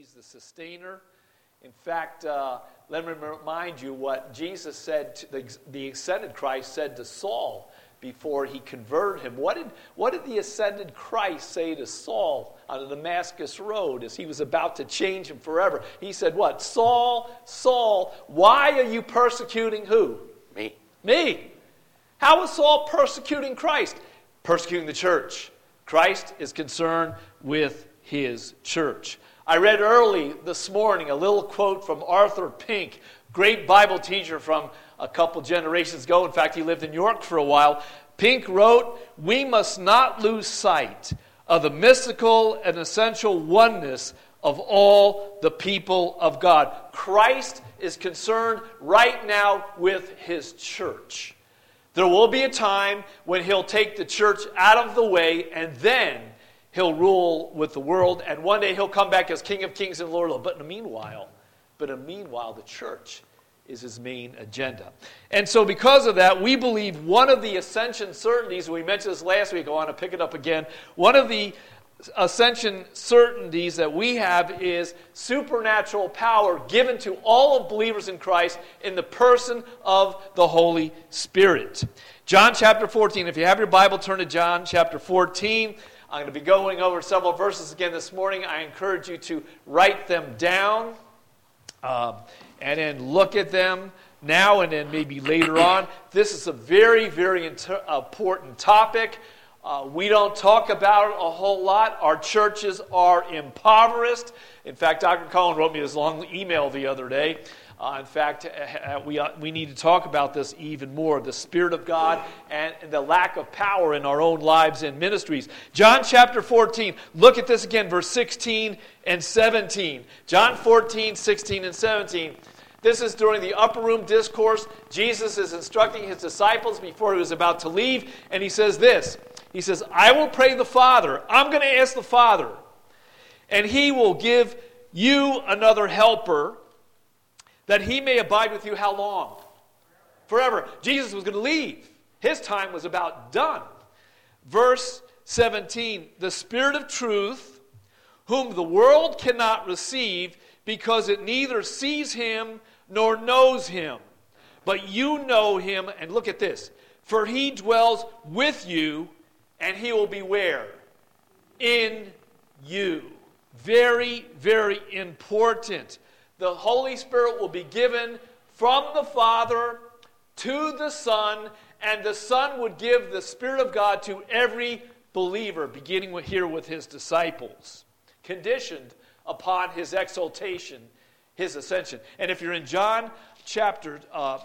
He's the sustainer. In fact, let me remind you what Jesus said, the ascended Christ said to Saul before he converted him. What did the ascended Christ say to Saul on the Damascus road as he was about to change him forever? He said what? Saul, Saul, why are you persecuting who? Me. How is Saul persecuting Christ? Persecuting the church. Christ is concerned with his church. I read early this morning a little quote from Arthur Pink, great Bible teacher from a couple generations ago. In fact, he lived in York for a while. Pink wrote, "We must not lose sight of the mystical and essential oneness of all the people of God." Christ is concerned right now with his church. There will be a time when he'll take the church out of the way, and then he'll rule with the world, and one day he'll come back as King of Kings and Lord of Lords. But in the meanwhile, the church is his main agenda. And so because of that, we believe one of the ascension certainties, we mentioned this last week, I want to pick it up again, one of the ascension certainties that we have is supernatural power given to all of believers in Christ in the person of the Holy Spirit. John chapter 14, if you have your Bible, turn to John chapter 14. I'm going to be going over several verses again this morning. I encourage you to write them down and then look at them now and then maybe later on. This is a very, very important topic. We don't talk about it a whole lot. Our churches are impoverished. In fact, Dr. Cohen wrote me this long email the other day. In fact, we need to talk about this even more, the Spirit of God and the lack of power in our own lives and ministries. John chapter 14, look at this again, verse 16 and 17. John 14, 16 and 17. This is during the upper room discourse. Jesus is instructing his disciples before he was about to leave, and he says this. He says, "I will pray the Father." I'm going to ask the Father, "and he will give you another helper, that he may abide with you." How long? Forever. Jesus was going to leave. His time was about done. Verse 17, "The Spirit of truth, whom the world cannot receive, because it neither sees him nor knows him. But you know him," and look at this, "for he dwells with you, and he will be where? In you." Very, very important. The Holy Spirit will be given from the Father to the Son, and the Son would give the Spirit of God to every believer, beginning here with his disciples, conditioned upon his exaltation, his ascension. And if you're in John chapter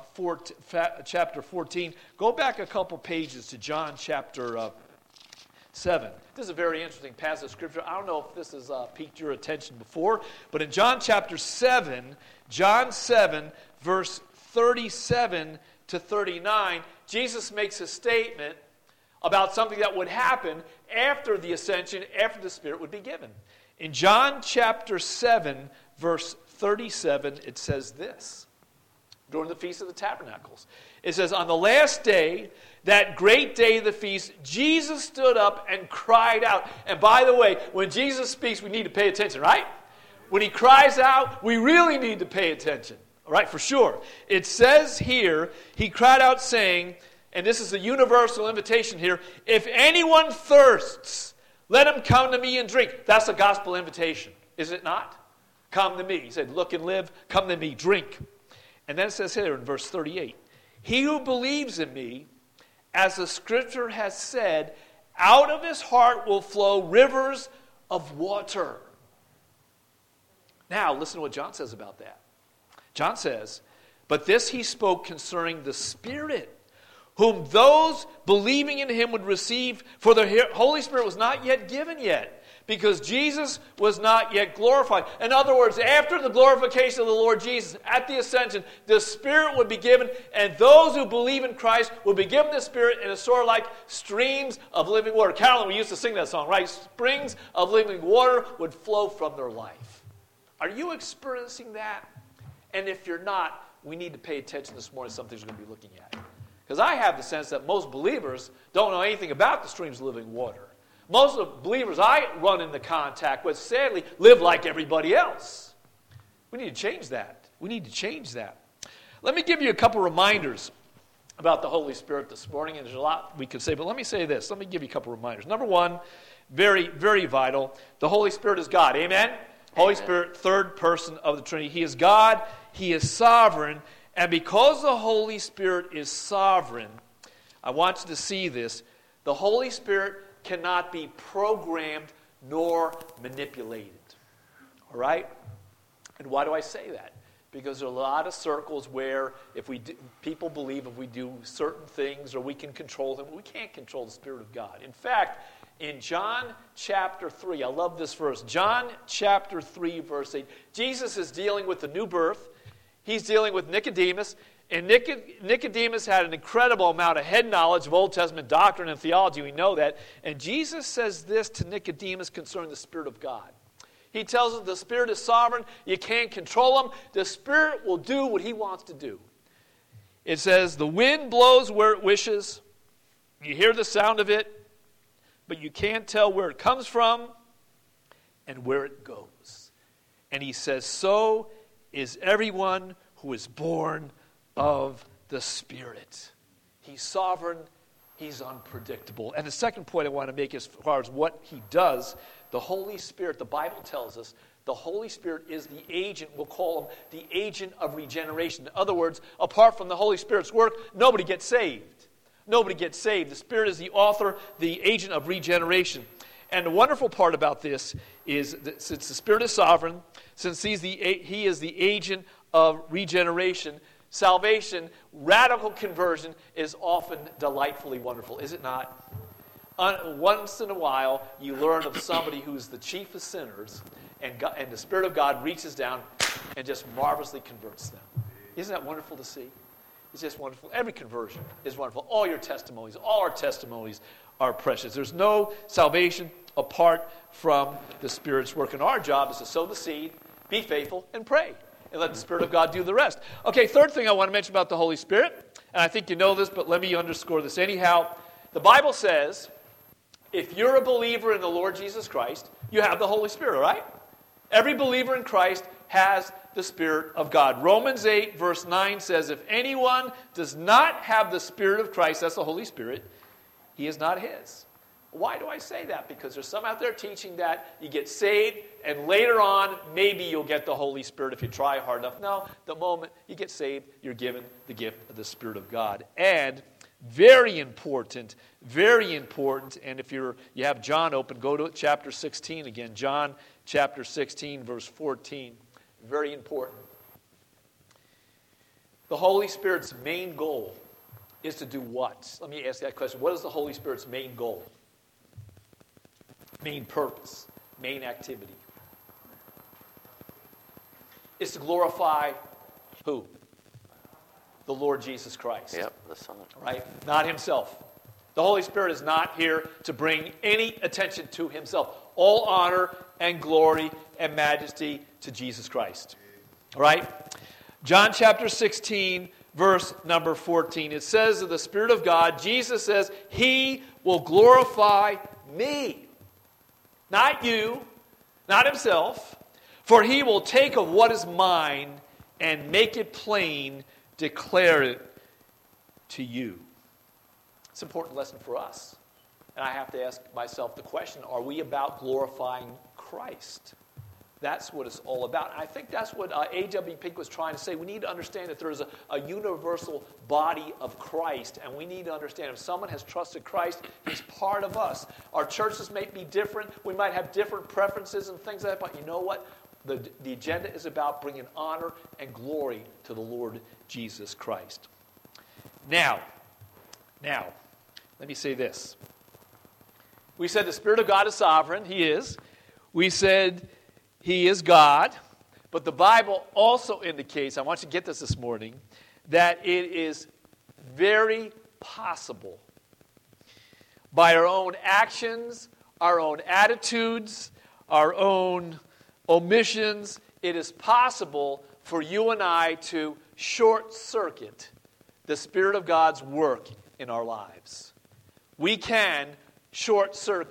14, go back a couple pages to John chapter 7. This is a very interesting passage of Scripture. I don't know if this has piqued your attention before, but in John chapter 7, John 7, verse 37 to 39, Jesus makes a statement about something that would happen after the ascension, after the Spirit would be given. In John chapter 7, verse 37, it says this, during the Feast of the Tabernacles. It says, "On the last day, that great day of the feast, Jesus stood up and cried out." And by the way, when Jesus speaks, we need to pay attention, right? When he cries out, we really need to pay attention, all right, for sure. It says here, he cried out saying, and this is a universal invitation here, "If anyone thirsts, let him come to me and drink." That's a gospel invitation, is it not? Come to me. He said, look and live, come to me, drink. And then it says here in verse 38, "He who believes in me, as the Scripture has said, out of his heart will flow rivers of water." Now, listen to what John says about that. John says, "But this he spoke concerning the Spirit, whom those believing in him would receive, for the Holy Spirit was not yet given yet, because Jesus was not yet glorified." In other words, after the glorification of the Lord Jesus at the ascension, the Spirit would be given, and those who believe in Christ would be given the Spirit, and it's sort of like streams of living water. Carolyn, we used to sing that song, right? Springs of living water would flow from their life. Are you experiencing that? And if you're not, we need to pay attention this morning to something we're going to be looking at. Because I have the sense that most believers don't know anything about the streams of living water. Most of the believers I run into contact with, sadly, live like everybody else. We need to change that. We need to change that. Let me give you a couple reminders about the Holy Spirit this morning, and there's a lot we could say, but let me say this. Let me give you a couple reminders. Number one, very, very vital, the Holy Spirit is God. Amen? Holy Spirit, third person of the Trinity. He is God. He is sovereign. And because the Holy Spirit is sovereign, I want you to see this. The Holy Spirit cannot be programmed nor manipulated. All right? And why do I say that? Because there are a lot of circles where people believe if we do certain things or we can control them, we can't control the Spirit of God. In fact, in John chapter 3, I love this verse. John chapter 3, verse 8. Jesus is dealing with the new birth. He's dealing with Nicodemus. And Nicodemus had an incredible amount of head knowledge of Old Testament doctrine and theology. We know that. And Jesus says this to Nicodemus concerning the Spirit of God. He tells us the Spirit is sovereign. You can't control him. The Spirit will do what he wants to do. It says, the wind blows where it wishes. You hear the sound of it, but you can't tell where it comes from and where it goes. And he says, so is everyone who is born of the Spirit. He's sovereign. He's unpredictable. And the second point I want to make as far as what he does, the Holy Spirit, the Bible tells us, the Holy Spirit is the agent, we'll call him the agent of regeneration. In other words, apart from the Holy Spirit's work, nobody gets saved. Nobody gets saved. The Spirit is the author, the agent of regeneration. And the wonderful part about this is that since the Spirit is sovereign, since he is the agent of regeneration, salvation, radical conversion is often delightfully wonderful, is it not? Once in a while, you learn of somebody who's the chief of sinners, and the Spirit of God reaches down and just marvelously converts them. Isn't that wonderful to see? It's just wonderful. Every conversion is wonderful. All your testimonies, all our testimonies are precious. There's no salvation apart from the Spirit's work. And our job is to sow the seed, be faithful, and pray. And let the Spirit of God do the rest. Okay, third thing I want to mention about the Holy Spirit, and I think you know this, but let me underscore this anyhow. The Bible says, if you're a believer in the Lord Jesus Christ, you have the Holy Spirit, all right? Every believer in Christ has the Spirit of God. Romans 8, verse 9 says, if anyone does not have the Spirit of Christ, that's the Holy Spirit, he is not his. Why do I say that? Because there's some out there teaching that you get saved, and later on, maybe you'll get the Holy Spirit if you try hard enough. No, the moment you get saved, you're given the gift of the Spirit of God. And very important, and if you have John open, go to chapter 16 again. John chapter 16, verse 14. Very important. The Holy Spirit's main goal is to do what? Let me ask that question. What is the Holy Spirit's main goal? Main purpose, main activity? Is to glorify who? The Lord Jesus Christ. Yep, the Son. Right? Not himself. The Holy Spirit is not here to bring any attention to himself. All honor and glory and majesty to Jesus Christ. All right? John chapter 16, verse number 14. It says of the Spirit of God, Jesus says, he will glorify me. Not you, not himself. For he will take of what is mine and make it plain, declare it to you. It's an important lesson for us. And I have to ask myself the question, are we about glorifying Christ? That's what it's all about. And I think that's what A.W. Pink was trying to say. We need to understand that there's a universal body of Christ. And we need to understand if someone has trusted Christ, he's part of us. Our churches may be different. We might have different preferences and things like that. But you know what? The agenda is about bringing honor and glory to the Lord Jesus Christ. Now, let me say this. We said the Spirit of God is sovereign. He is. We said he is God. But the Bible also indicates, I want you to get this morning, that it is very possible by our own actions, our own attitudes, our own omissions, it is possible for you and I to short-circuit the Spirit of God's work in our lives. We can short-circuit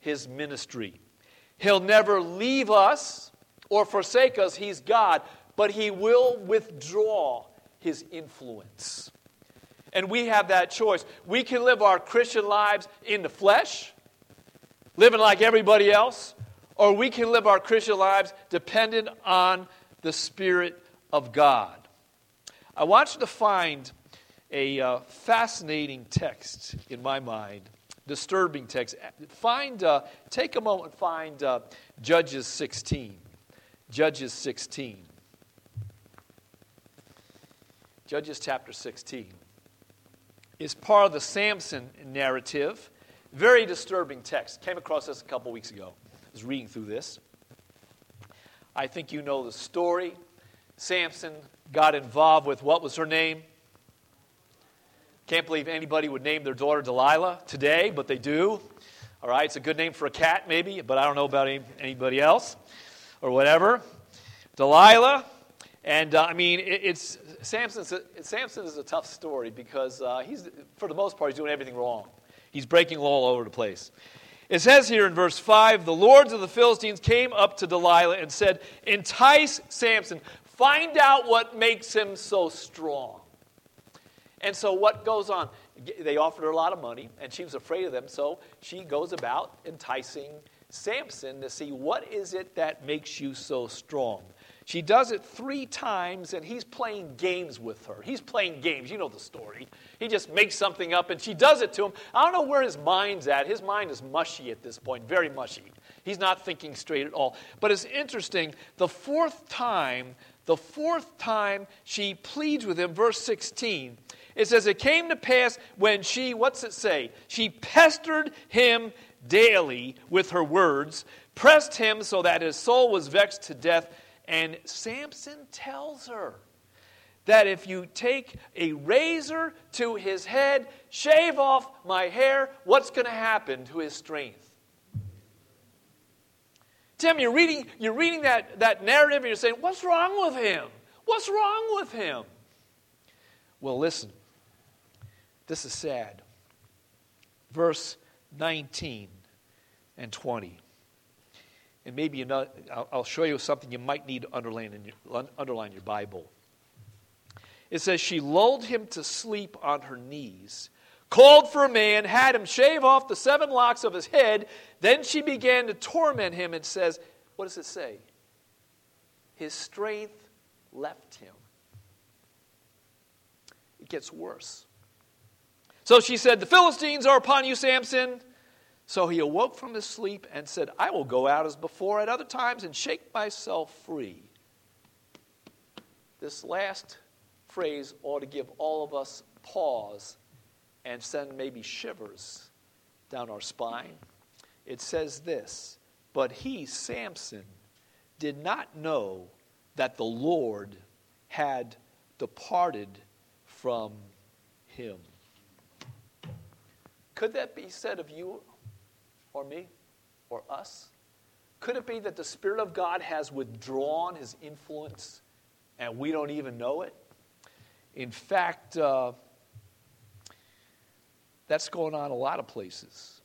his ministry. He'll never leave us or forsake us. He's God. But he will withdraw his influence. And we have that choice. We can live our Christian lives in the flesh, living like everybody else, or we can live our Christian lives dependent on the Spirit of God. I want you to find a fascinating text in my mind, disturbing text. Take a moment and find Judges 16. Judges 16. Judges chapter 16 is part of the Samson narrative. Very disturbing text. Came across this a couple weeks ago. I was reading through this. I think you know the story. Samson got involved with, what was her name? Can't believe anybody would name their daughter Delilah today, but they do. All right, it's a good name for a cat maybe, but I don't know about anybody else or whatever. Delilah. And it's Samson is a tough story because he's, for the most part, he's doing everything wrong. He's breaking law all over the place. It says here in verse 5, the lords of the Philistines came up to Delilah and said, entice Samson, find out what makes him so strong. And so what goes on? They offered her a lot of money, and she was afraid of them, so she goes about enticing Samson to see what is it that makes you so strong. She does it 3 times, and he's playing games with her. He's playing games. You know the story. He just makes something up, and she does it to him. I don't know where his mind's at. His mind is mushy at this point, very mushy. He's not thinking straight at all. But it's interesting, the fourth time she pleads with him, verse 16, it says, it came to pass when she, what's it say? She pestered him daily with her words, pressed him so that his soul was vexed to death. And Samson tells her that if you take a razor to his head, shave off my hair, what's going to happen to his strength? Tim, you're reading that narrative and you're saying, what's wrong with him? What's wrong with him? Well, listen. This is sad. Verse 19 and 20. And maybe I'll show you something you might need to underline in your Bible. It says, she lulled him to sleep on her knees, called for a man, had him shave off the 7 locks of his head. Then she began to torment him and says, what does it say? His strength left him. It gets worse. So she said, the Philistines are upon you, Samson. So he awoke from his sleep and said, I will go out as before at other times and shake myself free. This last phrase ought to give all of us pause and send maybe shivers down our spine. It says this, but he, Samson, did not know that the Lord had departed from him. Could that be said of you or me or us? Could it be that the Spirit of God has withdrawn his influence and we don't even know it? In fact, that's going on a lot of places.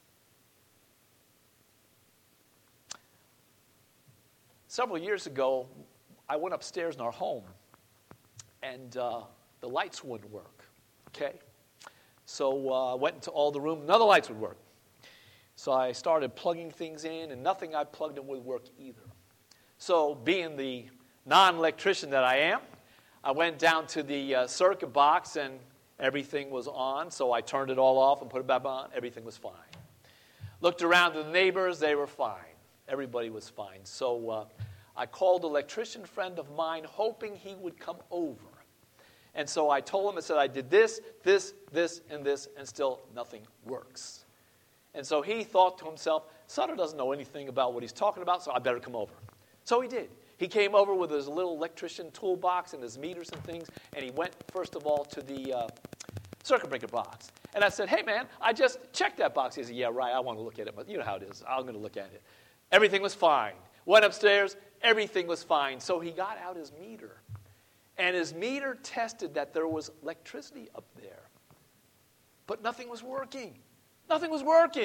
Several years ago, I went upstairs in our home, and the lights wouldn't work, okay? So I went into all the rooms, none of the lights would work. So I started plugging things in, and nothing I plugged in would work either. So being the non-electrician that I am, I went down to the circuit box, and everything was on. So I turned it all off and put it back on. Everything was fine. Looked around to the neighbors. They were fine. Everybody was fine. So I called an electrician friend of mine, hoping he would come over. And so I told him, I said, I did this, and still nothing works. And so he thought to himself, Sutter doesn't know anything about what he's talking about, so I better come over. So he did. He came over with his little electrician toolbox and his meters and things, and he went, first of all, to the circuit breaker box. And I said, hey, man, I just checked that box. He said, yeah, right, I want to look at it, but you know how it is. I'm going to look at it. Everything was fine. Went upstairs, everything was fine. So he got out his meter, and his meter tested that there was electricity up there. But nothing was working. Nothing was working.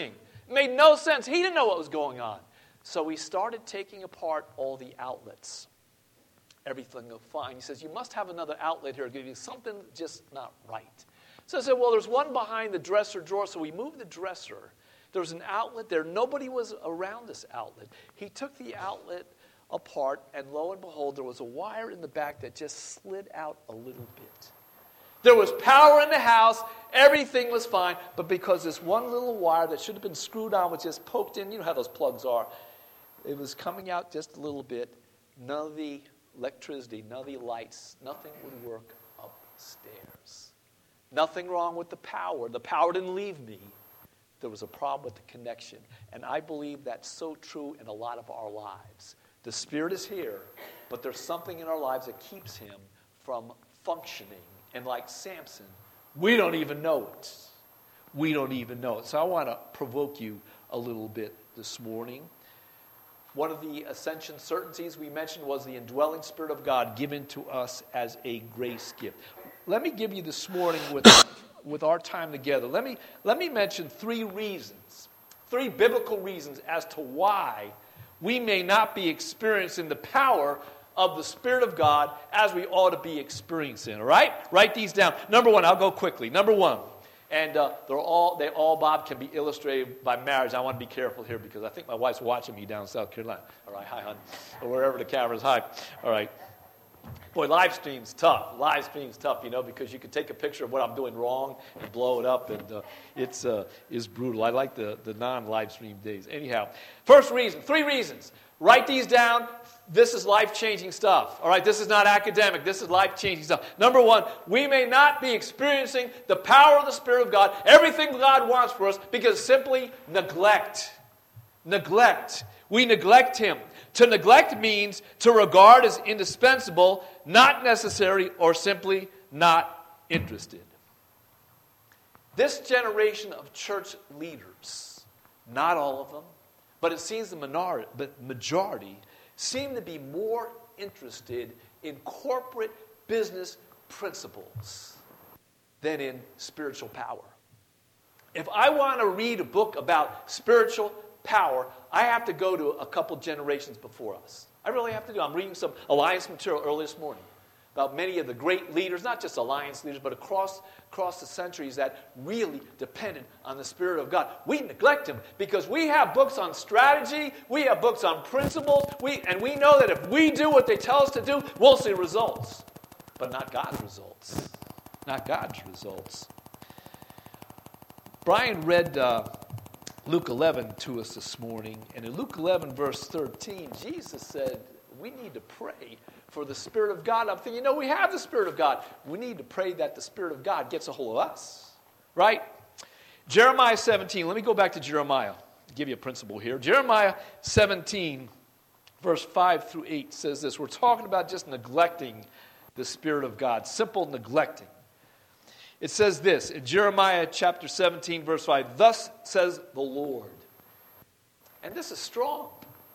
It made no sense. He didn't know what was going on. So he started taking apart all the outlets. Everything looked fine. He says, you must have another outlet here. There's something just not right. So I said, well, there's one behind the dresser drawer. So we moved the dresser. There was an outlet there. Nobody was around this outlet. He took the outlet apart, and lo and behold, there was a wire in the back that just slid out a little bit. There was power in the house. Everything was fine. But because this one little wire that should have been screwed on was just poked in, you know how those plugs are, it was coming out just a little bit. None of the electricity, none of the lights, nothing would work upstairs. Nothing wrong with the power. The power didn't leave me. There was a problem with the connection. And I believe that's so true in a lot of our lives. The Spirit is here, but there's something in our lives that keeps him from functioning. And like Samson, we don't even know it. We don't even know it. So I want to provoke you a little bit this morning. One of the ascension certainties we mentioned was the indwelling Spirit of God given to us as a grace gift. Let me give you this morning with our time together. Let me mention three biblical reasons as to why we may not be experiencing the power of the Spirit of God as we ought to be experiencing. All right? Write these down. Number one, I'll go quickly. Number one, and they all, Bob, can be illustrated by marriage. I want to be careful here because I think my wife's watching me down in South Carolina. All right, hi, hon. Or wherever the camera's. Hi. All right. Boy, live stream's tough. Live stream's tough, because you can take a picture of what I'm doing wrong and blow it up, and it's brutal. I like the non-live stream days. Anyhow, first reason, three reasons. Write these down. This is life-changing stuff. All right, this is not academic. This is life-changing stuff. Number one, we may not be experiencing the power of the Spirit of God, everything God wants for us, because simply neglect. Neglect. We neglect him. To neglect means to regard as indispensable, not necessary, or simply not interested. This generation of church leaders, not all of them, but it seems the majority, seem to be more interested in corporate business principles than in spiritual power. If I want to read a book about spiritual power, I have to go to a couple generations before us. I really have to do. I'm reading some Alliance material early this morning about many of the great leaders, not just Alliance leaders, but across the centuries that really depended on the Spirit of God. We neglect him because we have books on strategy, we have books on principles, and we know that if we do what they tell us to do, we'll see results. But not God's results. Not God's results. Brian read Luke 11 to us this morning, and in Luke 11, verse 13, Jesus said, we need to pray for the Spirit of God. I'm thinking, we have the Spirit of God. We need to pray that the Spirit of God gets a hold of us, right? Jeremiah 17, let me go back to Jeremiah, give you a principle here. Jeremiah 17, verse 5 through 8 says this. We're talking about just neglecting the Spirit of God, simple neglecting. It says this, in Jeremiah chapter 17, verse 5, thus says the Lord. And this is strong.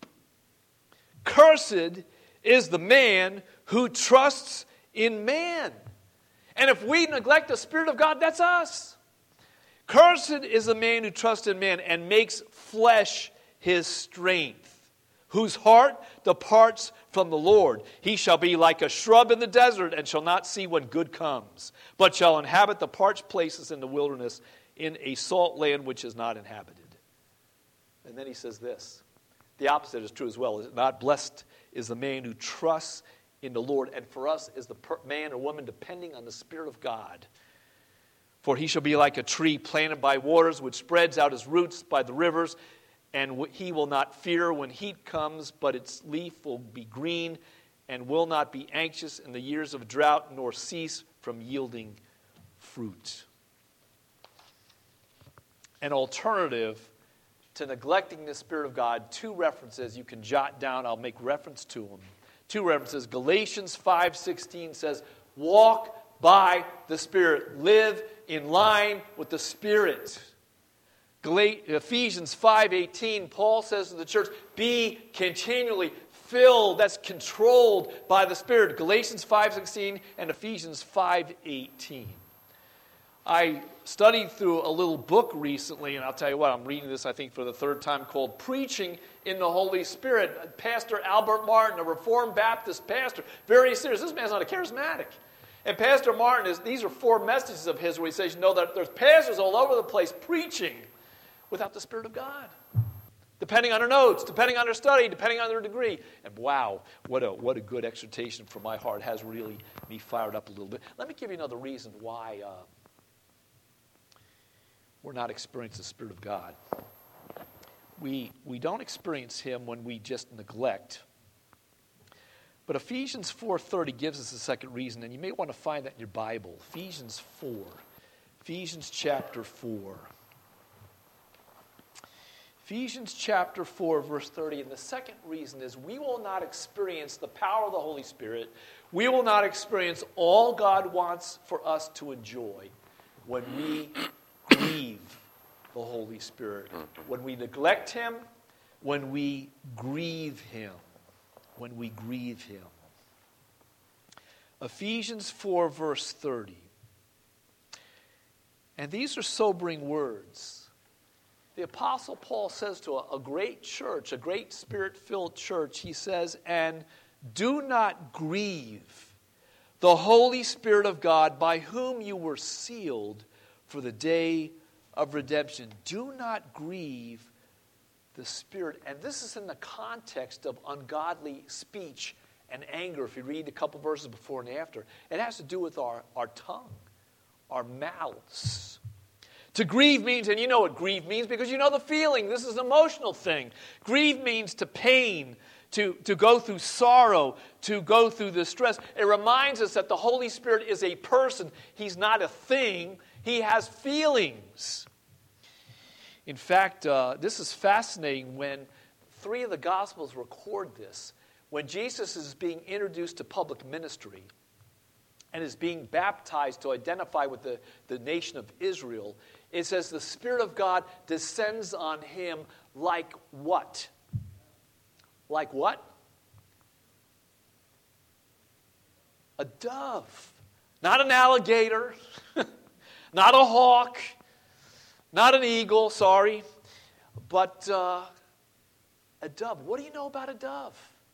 Cursed is the man who trusts in man. And if we neglect the Spirit of God, that's us. Cursed is the man who trusts in man and makes flesh his strength, whose heart departs from the Lord. He shall be like a shrub in the desert and shall not see when good comes, but shall inhabit the parched places in the wilderness in a salt land which is not inhabited. And then he says this. The opposite is true as well, is it not? Blessed is the man who trusts in the Lord. And for us is the man or woman depending on the Spirit of God. For he shall be like a tree planted by waters, which spreads out his roots by the rivers. And he will not fear when heat comes, but its leaf will be green and will not be anxious in the years of drought, nor cease from yielding fruit. An alternative to neglecting the Spirit of God, two references you can jot down. I'll make reference to them. Two references. Galatians 5:16 says, walk by the Spirit. Live in line with the Spirit. Ephesians 5:18, Paul says to the church, be continually filled, that's controlled by the Spirit. Galatians 5:16 and Ephesians 5:18. I studied through a little book recently, and I'll tell you what, I'm reading this, I think, for the third time, called Preaching in the Holy Spirit. Pastor Albert Martin, a Reformed Baptist pastor, very serious. This man's not a charismatic. And Pastor Martin, these are 4 messages of his where he says, that there's pastors all over the place preaching without the Spirit of God. Depending on their notes, depending on their study, depending on their degree. And wow, what a good exhortation for my heart. It has really me fired up a little bit. Let me give you another reason why we're not experiencing the Spirit of God. We don't experience Him when we just neglect. But Ephesians 4:30 gives us a second reason, and you may want to find that in your Bible. Ephesians 4. Ephesians chapter 4. Ephesians chapter 4, verse 30. And the second reason is we will not experience the power of the Holy Spirit. We will not experience all God wants for us to enjoy when we grieve the Holy Spirit, when we neglect Him, when we grieve Him. When we grieve Him. Ephesians 4, verse 30. And these are sobering words. The Apostle Paul says to a great church, a great Spirit-filled church, he says, and do not grieve the Holy Spirit of God by whom you were sealed for the day of redemption. Do not grieve the Spirit. And this is in the context of ungodly speech and anger. If you read a couple verses before and after, it has to do with our tongue, our mouths. To grieve means, and you know what grieve means because you know the feeling. This is an emotional thing. Grieve means to pain, to go through sorrow, to go through distress. It reminds us that the Holy Spirit is a person. He's not a thing. He has feelings. In fact, this is fascinating when 3 of the Gospels record this. When Jesus is being introduced to public ministry and is being baptized to identify with the nation of Israel, it says the Spirit of God descends on him like what? Like what? A dove. Not an alligator. Not a hawk. Not an eagle, sorry. But a dove. What do you know about a dove?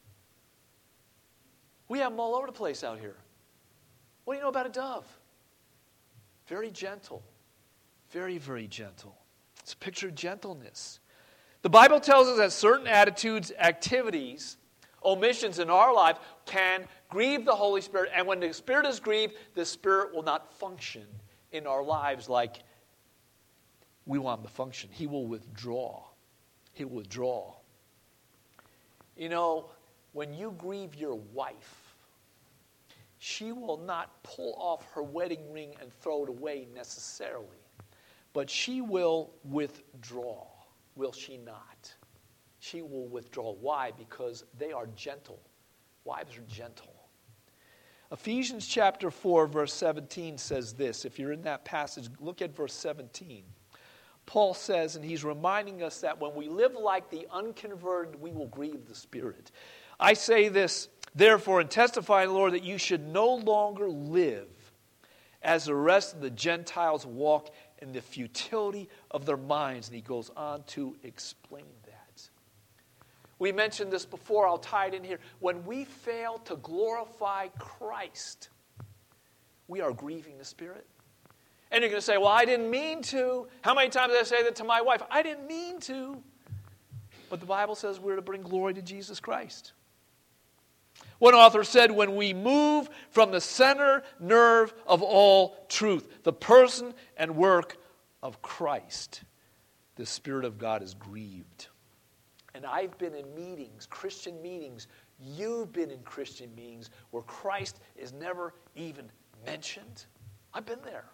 We have them all over the place out here. What do you know about a dove? Very gentle. Very, very gentle. It's a picture of gentleness. The Bible tells us that certain attitudes, activities, omissions in our life can grieve the Holy Spirit. And when the Spirit is grieved, the Spirit will not function in our lives like we want him to function. He will withdraw. He will withdraw. You know, when you grieve your wife, she will not pull off her wedding ring and throw it away necessarily. But she will withdraw, will she not? She will withdraw. Why? Because they are gentle. Wives are gentle. Ephesians chapter 4, verse 17 says this. If you're in that passage, look at verse 17. Paul says, and he's reminding us that when we live like the unconverted, we will grieve the Spirit. I say this, therefore, and testify in the Lord that you should no longer live as the rest of the Gentiles walk in the futility of their minds. And he goes on to explain that. We mentioned this before. I'll tie it in here. When we fail to glorify Christ, we are grieving the Spirit. And you're going to say, well, I didn't mean to. How many times did I say that to my wife? I didn't mean to. But the Bible says we're to bring glory to Jesus Christ. One author said, when we move from the center nerve of all truth, the person and work of Christ, the Spirit of God is grieved. And I've been in meetings, Christian meetings, you've been in Christian meetings where Christ is never even mentioned. I've been there.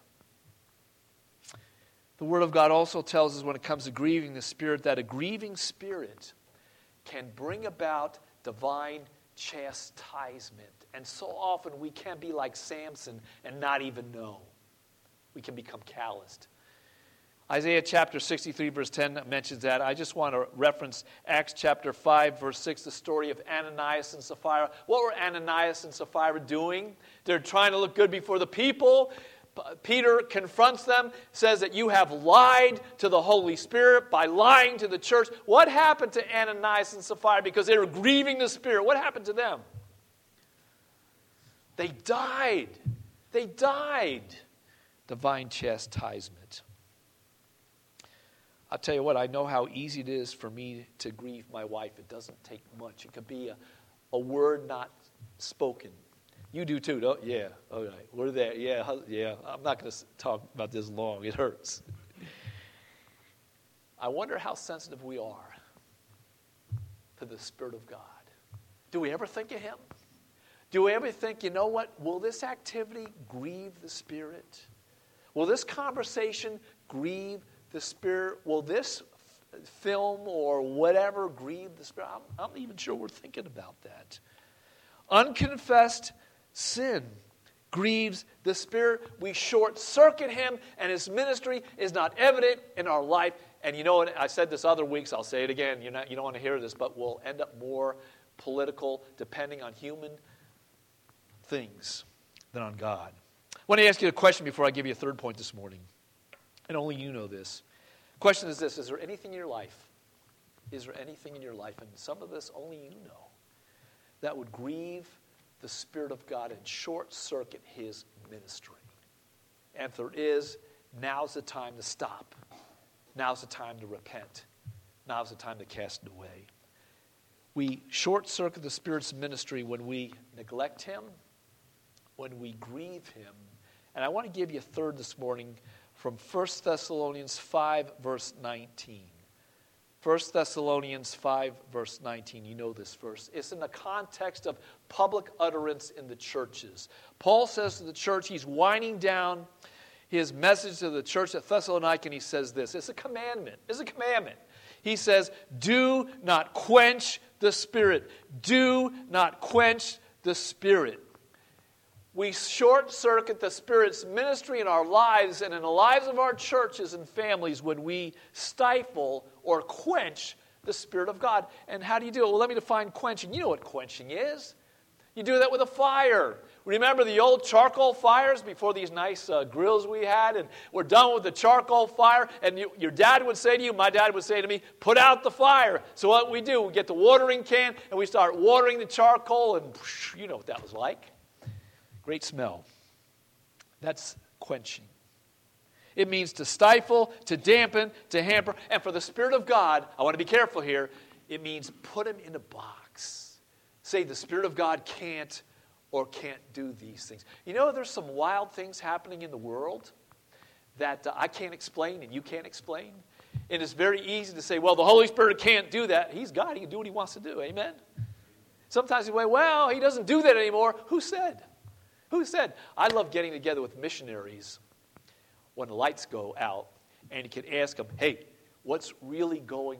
The Word of God also tells us when it comes to grieving the Spirit that a grieving spirit can bring about divine chastisement. And so often we can be like Samson and not even know. We can become calloused. Isaiah chapter 63 verse 10 mentions that. I just want to reference Acts chapter 5 verse 6, the story of Ananias and Sapphira. What were Ananias and Sapphira doing? They're trying to look good before the people. Peter confronts them, says that you have lied to the Holy Spirit by lying to the church. What happened to Ananias and Sapphira? Because they were grieving the Spirit. What happened to them? They died. They died. Divine chastisement. I'll tell you what, I know how easy it is for me to grieve my wife. It doesn't take much. It could be a word not spoken. You do too, don't you? Yeah, all right. We're there. Yeah. I'm not going to talk about this long. It hurts. I wonder how sensitive we are to the Spirit of God. Do we ever think of Him? Do we ever think, you know what? Will this activity grieve the Spirit? Will this conversation grieve the Spirit? Will this film or whatever grieve the Spirit? I'm not even sure we're thinking about that. Unconfessed sin grieves the Spirit. We short-circuit Him, and His ministry is not evident in our life. And you know what? I said this other weeks. I'll say it again. You don't want to hear this, but we'll end up more political, depending on human things than on God. I want to ask you a question before I give you a third point this morning. And only you know this. The question is this: is there anything in your life? Is there anything in your life, and some of this only you know, that would grieve the Spirit of God and short-circuit His ministry? And if there is, now's the time to stop. Now's the time to repent. Now's the time to cast it away. We short-circuit the Spirit's ministry when we neglect Him, when we grieve Him. And I want to give you a third this morning from 1 Thessalonians 5, verse 19. 1 Thessalonians 5, verse 19. You know this verse. It's in the context of public utterance in the churches. Paul says to the church, he's winding down his message to the church at Thessalonica, and he says this. It's a commandment. It's a commandment. He says, do not quench the Spirit. Do not quench the Spirit. We short-circuit the Spirit's ministry in our lives and in the lives of our churches and families when we stifle or quench the Spirit of God. And how do you do it? Well, let me define quenching. You know what quenching is. You do that with a fire. Remember the old charcoal fires before these nice grills we had? And we're done with the charcoal fire. And your dad would say to you, my dad would say to me, put out the fire. So what we do, we get the watering can and we start watering the charcoal. And you know what that was like. Great smell. That's quenching. It means to stifle, to dampen, to hamper. And for the Spirit of God, I want to be careful here, it means put Him in a box. Say the Spirit of God can't or can't do these things. You know, there's some wild things happening in the world that I can't explain and you can't explain. And it's very easy to say, well, the Holy Spirit can't do that. He's God. He can do what He wants to do. Amen? Sometimes you say, well, He doesn't do that anymore. Who said? Who said? I love getting together with missionaries when the lights go out, and you can ask them, hey, what's really going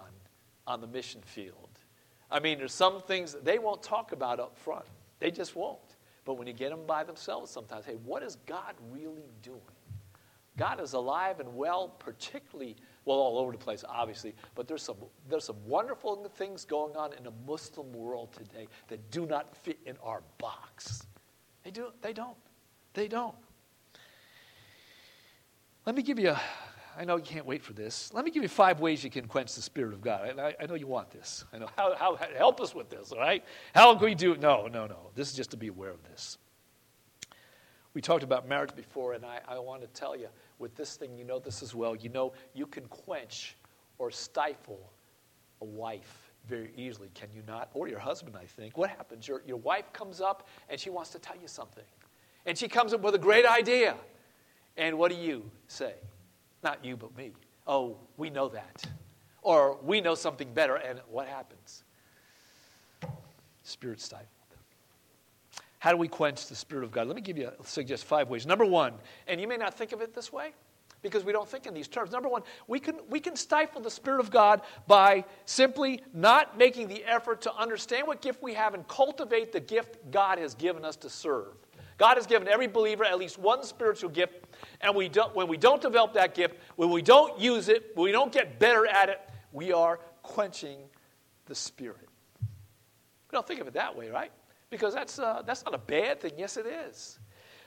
on the mission field? I mean, there's some things that they won't talk about up front. They just won't. But when you get them by themselves sometimes, hey, what is God really doing? God is alive and well, particularly, well, all over the place, obviously, but there's some wonderful things going on in the Muslim world today that do not fit in our box. They don't. Let me give you I know you can't wait for this. Let me give you 5 ways you can quench the Spirit of God. I know you want this. I know. How help us with this, all right? How can we do it? No. This is just to be aware of this. We talked about marriage before, and I want to tell you, with this thing, you know this as well. You know, you can quench or stifle a wife very easily, can you not? Or your husband, I think. What happens? Your wife comes up, and she wants to tell you something. And she comes up with a great idea. And what do you say? Not you, but me. Oh, we know that. Or we know something better. And what happens? Spirit stifled. How do we quench the Spirit of God? Let me suggest 5 ways. Number 1, and you may not think of it this way, because we don't think in these terms. Number 1, we can stifle the Spirit of God by simply not making the effort to understand what gift we have and cultivate the gift God has given us to serve. God has given every believer at least one spiritual gift, and when we don't develop that gift, when we don't use it, when we don't get better at it, we are quenching the Spirit. We don't think of it that way, right? Because that's not a bad thing. Yes, it is.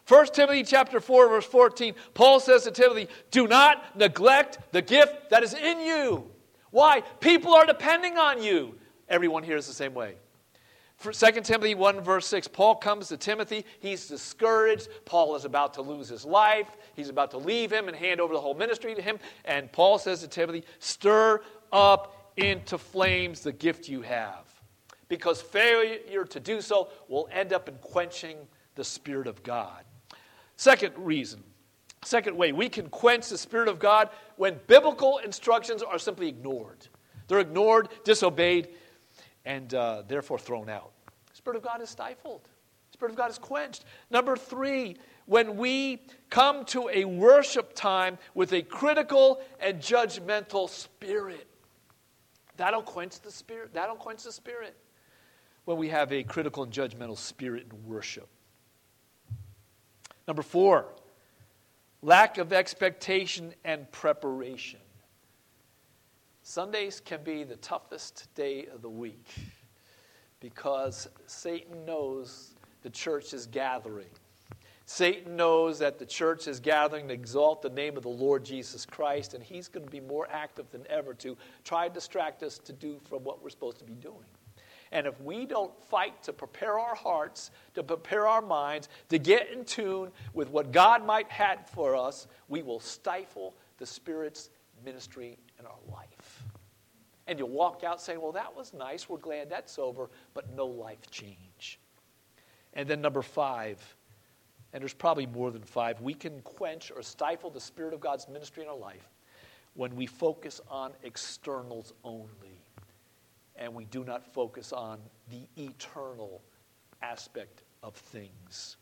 1 Timothy chapter 4, verse 14, Paul says to Timothy, do not neglect the gift that is in you. Why? People are depending on you. Everyone here is the same way. For 2 Timothy 1, verse 6, Paul comes to Timothy. He's discouraged. Paul is about to lose his life. He's about to leave him and hand over the whole ministry to him. And Paul says to Timothy, stir up into flames the gift you have. Because failure to do so will end up in quenching the Spirit of God. Second way, we can quench the Spirit of God when biblical instructions are simply ignored. They're ignored, disobeyed, and therefore thrown out. The Spirit of God is stifled. The Spirit of God is quenched. Number 3, when we come to a worship time with a critical and judgmental spirit, that'll quench the Spirit. That'll quench the Spirit when we have a critical and judgmental spirit in worship. Number 4, lack of expectation and preparation. Sundays can be the toughest day of the week because Satan knows the church is gathering. Satan knows that the church is gathering to exalt the name of the Lord Jesus Christ, and he's going to be more active than ever to try to distract us to do from what we're supposed to be doing. And if we don't fight to prepare our hearts, to prepare our minds, to get in tune with what God might have for us, we will stifle the Spirit's ministry in our life. And you'll walk out saying, well, that was nice. We're glad that's over, but no life change. And then number 5, and there's probably more than 5, we can quench or stifle the Spirit of God's ministry in our life when we focus on externals only. And we do not focus on the eternal aspect of things.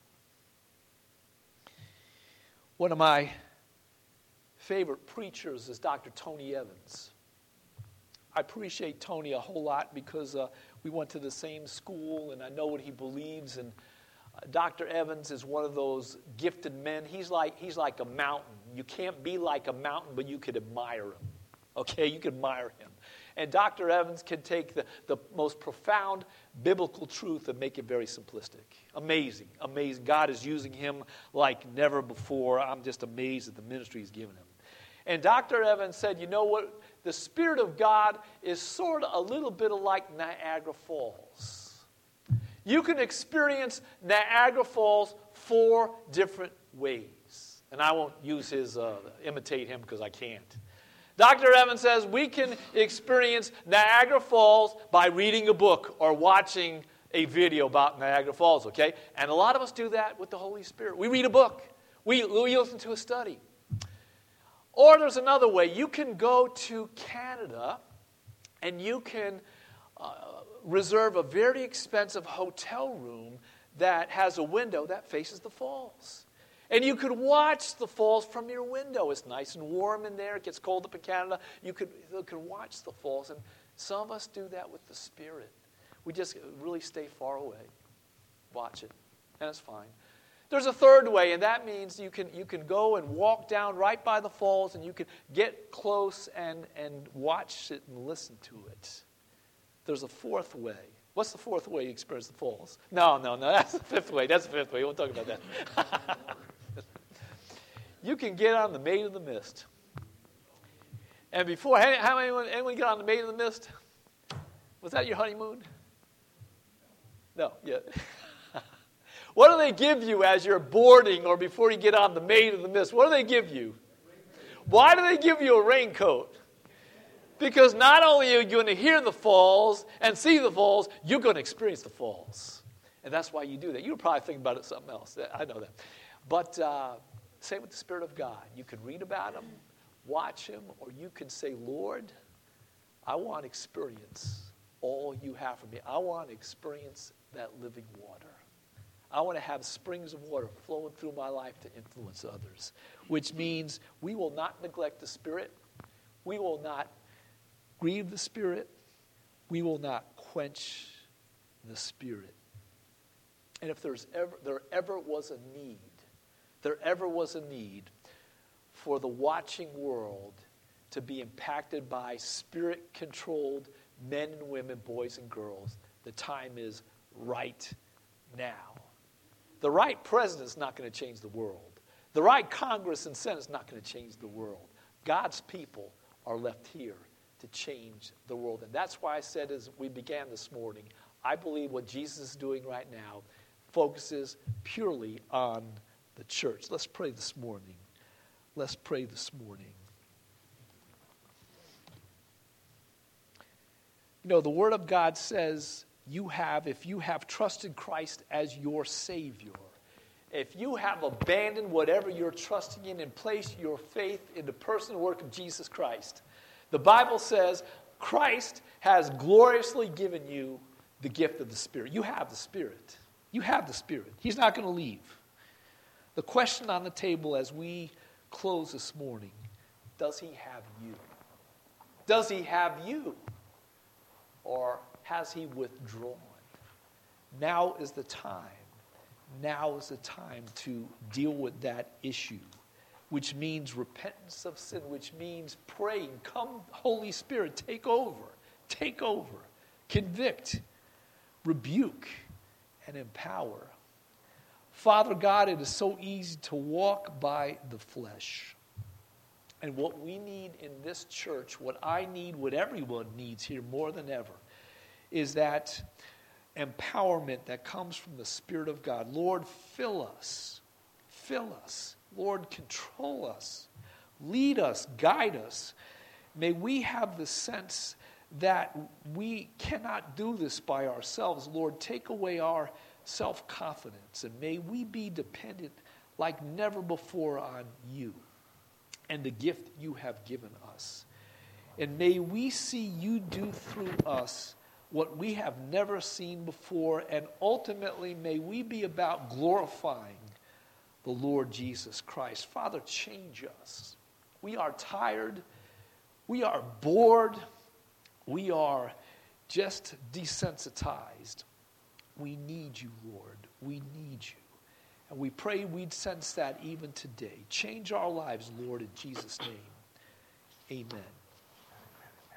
One of my favorite preachers is Dr. Tony Evans. I appreciate Tony a whole lot because we went to the same school and I know what he believes. And Dr. Evans is one of those gifted men. He's like a mountain. You can't be like a mountain, but you could admire him. Okay, you can admire him. And Dr. Evans can take the most profound biblical truth and make it very simplistic. Amazing, amazing. God is using him like never before. I'm just amazed at the ministry he's given him. And Dr. Evans said, you know what? The Spirit of God is sort of a little bit like Niagara Falls. You can experience Niagara Falls 4 different ways. And I won't use his, imitate him because I can't. Dr. Evans says we can experience Niagara Falls by reading a book or watching a video about Niagara Falls, okay? And a lot of us do that with the Holy Spirit. We read a book. We listen to a study. Or there's another way. You can go to Canada and you can reserve a very expensive hotel room that has a window that faces the falls. And you could watch the falls from your window. It's nice and warm in there. It gets cold up in Canada. You could watch the falls. And some of us do that with the Spirit. We just really stay far away. Watch it. And it's fine. There's a third way, and that means you can go and walk down right by the falls, and you can get close and watch it and listen to it. There's a fourth way. What's the fourth way you experience the falls? No, that's the fifth way. That's the fifth way. We'll talk about that. You can get on the Maid of the Mist. And before, anyone get on the Maid of the Mist? Was that your honeymoon? No, yeah. What do they give you as you're boarding or before you get on the Maid of the Mist? What do they give you? Why do they give you a raincoat? Because not only are you going to hear the falls and see the falls, you're going to experience the falls. And that's why you do that. You were probably thinking about it something else. I know that. But same with the Spirit of God. You can read about him, watch him, or you can say, Lord, I want to experience all you have for me. I want to experience that living water. I want to have springs of water flowing through my life to influence others, which means we will not neglect the Spirit. We will not grieve the Spirit. We will not quench the Spirit. And if there ever was a need for the watching world to be impacted by Spirit-controlled men and women, boys and girls, the time is right now. The right president is not going to change the world. The right Congress and Senate is not going to change the world. God's people are left here to change the world. And that's why I said as we began this morning, I believe what Jesus is doing right now focuses purely on the church. Let's pray this morning. Let's pray this morning. You know, the Word of God says if you have trusted Christ as your Savior, if you have abandoned whatever you're trusting in and placed your faith in the person and work of Jesus Christ, the Bible says Christ has gloriously given you the gift of the Spirit. You have the Spirit. You have the Spirit. He's not going to leave. The question on the table as we close this morning, does he have you? Does he have you? Or has he withdrawn? Now is the time. Now is the time to deal with that issue, which means repentance of sin, which means praying. Come, Holy Spirit, take over. Take over. Convict. Rebuke. And empower. Father God, it is so easy to walk by the flesh. And what we need in this church, what I need, what everyone needs here more than ever, is that empowerment that comes from the Spirit of God. Lord, fill us. Fill us. Lord, control us. Lead us. Guide us. May we have the sense that we cannot do this by ourselves. Lord, take away our self-confidence, and may we be dependent like never before on you and the gift you have given us. And may we see you do through us what we have never seen before, and ultimately may we be about glorifying the Lord Jesus Christ. Father, change us. We are tired. We are bored. We are just desensitized. We need you, Lord. We need you. And we pray we'd sense that even today. Change our lives, Lord, in Jesus' name. Amen.